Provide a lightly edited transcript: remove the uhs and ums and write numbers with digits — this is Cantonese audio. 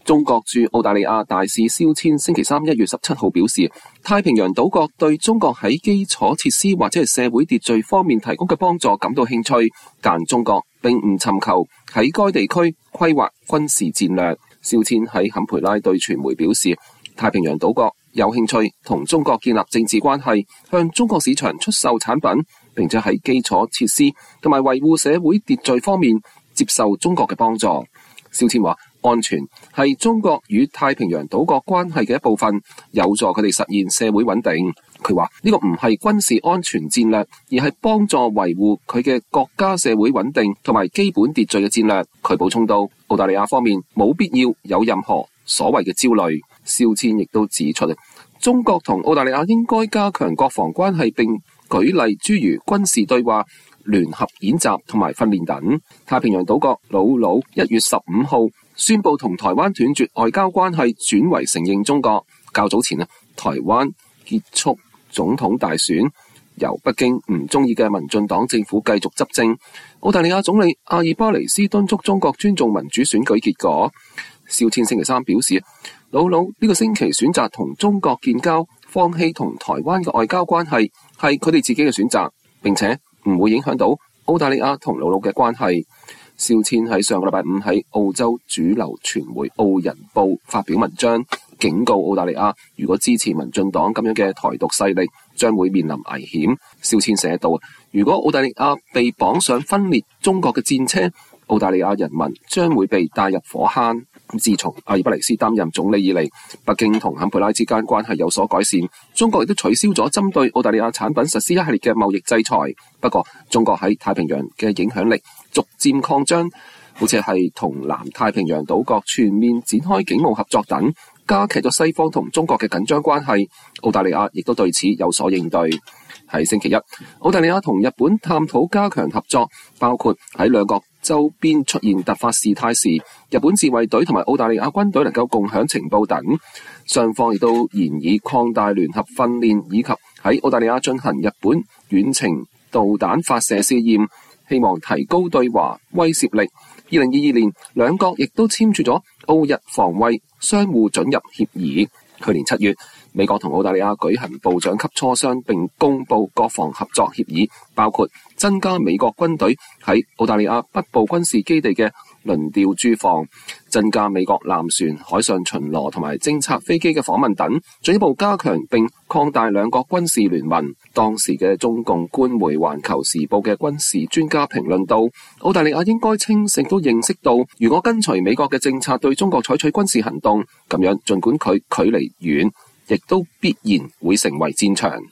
中國駐澳大利亞大使肖千星期三1月17號表示，太平洋島國對中國喺基礎設施或者係社會秩序方面提供嘅幫助感到興趣，但中國並唔尋求喺該地區規劃軍事戰略。肖千喺坎培拉對傳媒表示，太平洋島國有興趣同中國建立政治關係，向中國市場出售產品，並且喺基礎設施同埋維護社會秩序方面接受中國嘅幫助。肖千話，安全係中國與太平洋島國關係嘅一部分，有助佢哋實現社會穩定。佢話呢個唔係軍事安全戰略，而係幫助維護佢嘅國家社會穩定同埋基本秩序嘅戰略。佢補充到，澳大利亞方面冇必要有任何所謂嘅焦慮。肖千亦都指出，中國同澳大利亞應該加強國防關係，並舉例諸如軍事對話、聯合演習同埋訓練等。太平洋島國瑙魯1月15號宣布同台灣斷絕外交關係，轉為承認中國。較早前台灣結束總統大選，由北京唔中意嘅民進黨政府繼續執政。澳大利亞總理阿爾巴尼斯敦促中國尊重民主選舉結果。肖千星期三表示，瑙魯呢個星期選擇同中國建交，放棄同台灣嘅外交關係，係佢哋自己嘅選擇，並且唔會影響到澳大利亞同瑙魯嘅關係。肖千喺上個禮拜五喺澳洲主流傳媒《澳人報》發表文章，警告澳大利亞，如果支持民進黨咁樣嘅台獨勢力，將會面臨危險。肖千寫道，如果澳大利亞被綁上分裂中國嘅戰車，澳大利亞人民將會被帶入火坑。自從阿爾巴尼斯擔任總理以嚟，北京同坎培拉之間關係有所改善，中國亦都取消咗針對澳大利亞產品實施一系列嘅貿易制裁。不過，中國喺太平洋嘅影響力逐漸擴張，好似係同南太平洋島國全面展開警務合作等，加劇咗西方同中國嘅緊張關係。澳大利亞亦都對此有所應對。喺星期一，澳大利亞同日本探討加強合作，包括喺兩國周邊出現突發事態時，日本自衛隊同埋澳大利亞軍隊能夠共享情報等。雙方亦都研議擴大聯合訓練，以及喺澳大利亞進行日本遠程導彈發射試驗，希望提高對華威懾力。2022年，兩國亦都簽署咗澳日防衛相互准入協議。去年7月，美國同澳大利亞舉行部長級磋商，並公布國防合作協議，包括增加美國軍隊喺澳大利亞北部軍事基地嘅輪調駐防，增加美國艦船海上巡邏同埋偵察飛機嘅訪問等，進一步加強並擴大兩國軍事聯盟。當時嘅中共官媒《環球時報》嘅軍事專家評論到，澳大利亞應該清醒都認識到，如果跟隨美國嘅政策對中國採取軍事行動，咁樣儘管佢距離遠，亦都必然會成為戰場。